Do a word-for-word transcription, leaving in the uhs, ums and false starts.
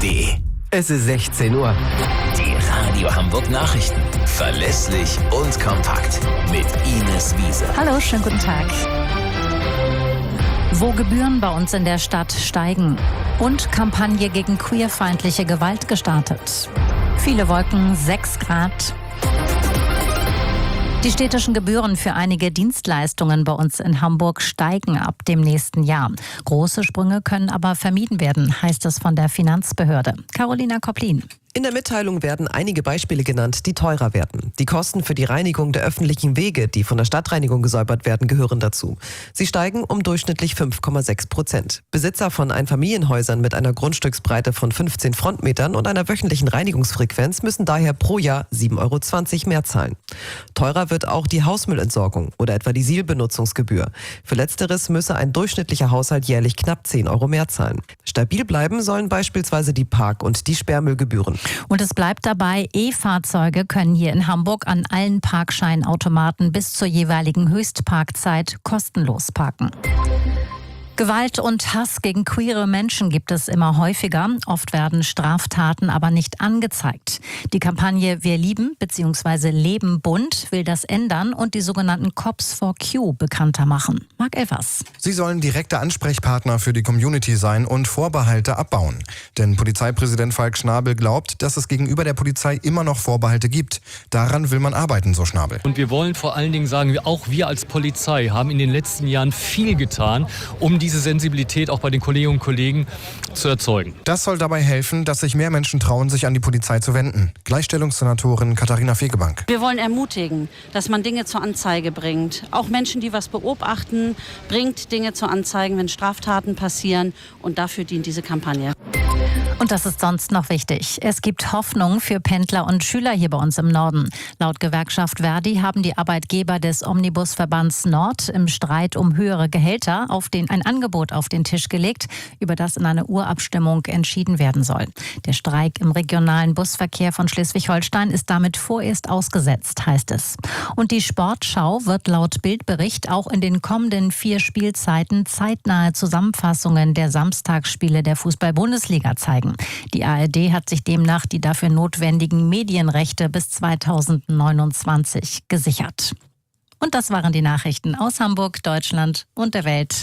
punkt de. Es ist sechzehn Uhr. Die Radio Hamburg Nachrichten. Verlässlich und kompakt. Mit Ines Wiese. Hallo, schönen guten Tag. Wo Gebühren bei uns in der Stadt steigen. Und Kampagne gegen queerfeindliche Gewalt gestartet. Viele Wolken, sechs Grad. Die städtischen Gebühren für einige Dienstleistungen bei uns in Hamburg steigen ab dem nächsten Jahr. Große Sprünge können aber vermieden werden, heißt es von der Finanzbehörde. Carolina Kopplin. In der Mitteilung werden einige Beispiele genannt, die teurer werden. Die Kosten für die Reinigung der öffentlichen Wege, die von der Stadtreinigung gesäubert werden, gehören dazu. Sie steigen um durchschnittlich fünf Komma sechs Prozent. Besitzer von Einfamilienhäusern mit einer Grundstücksbreite von fünfzehn Frontmetern und einer wöchentlichen Reinigungsfrequenz müssen daher pro Jahr sieben Euro zwanzig mehr zahlen. Teurer wird auch die Hausmüllentsorgung oder etwa die Sielbenutzungsgebühr. Für letzteres müsse ein durchschnittlicher Haushalt jährlich knapp zehn Euro mehr zahlen. Stabil bleiben sollen beispielsweise die Park- und die Sperrmüllgebühren. Und es bleibt dabei, E-Fahrzeuge können hier in Hamburg an allen Parkscheinautomaten bis zur jeweiligen Höchstparkzeit kostenlos parken. Gewalt und Hass gegen queere Menschen gibt es immer häufiger. Oft werden Straftaten aber nicht angezeigt. Die Kampagne Wir lieben bzw. Leben bunt will das ändern und die sogenannten Cops for Q bekannter machen. Marc Elvers. Sie sollen direkte Ansprechpartner für die Community sein und Vorbehalte abbauen. Denn Polizeipräsident Falk Schnabel glaubt, dass es gegenüber der Polizei immer noch Vorbehalte gibt. Daran will man arbeiten, so Schnabel. Und wir wollen vor allen Dingen sagen, auch wir als Polizei haben in den letzten Jahren viel getan, um die diese Sensibilität auch bei den Kolleginnen und Kollegen zu erzeugen. Das soll dabei helfen, dass sich mehr Menschen trauen, sich an die Polizei zu wenden. Gleichstellungssenatorin Katharina Fegebank. Wir wollen ermutigen, dass man Dinge zur Anzeige bringt. Auch Menschen, die was beobachten, bringt Dinge zur Anzeige, wenn Straftaten passieren. Und dafür dient diese Kampagne. Und das ist sonst noch wichtig. Es gibt Hoffnung für Pendler und Schüler hier bei uns im Norden. Laut Gewerkschaft Verdi haben die Arbeitgeber des Omnibusverbands Nord im Streit um höhere Gehälter auf den, ein Angebot auf den Tisch gelegt, über das in einer Urabstimmung entschieden werden soll. Der Streik im regionalen Busverkehr von Schleswig-Holstein ist damit vorerst ausgesetzt, heißt es. Und die Sportschau wird laut Bildbericht auch in den kommenden vier Spielzeiten zeitnahe Zusammenfassungen der Samstagsspiele der Fußball-Bundesliga zeigen. Die A R D hat sich demnach die dafür notwendigen Medienrechte bis zweitausendneunundzwanzig gesichert. Und das waren die Nachrichten aus Hamburg, Deutschland und der Welt.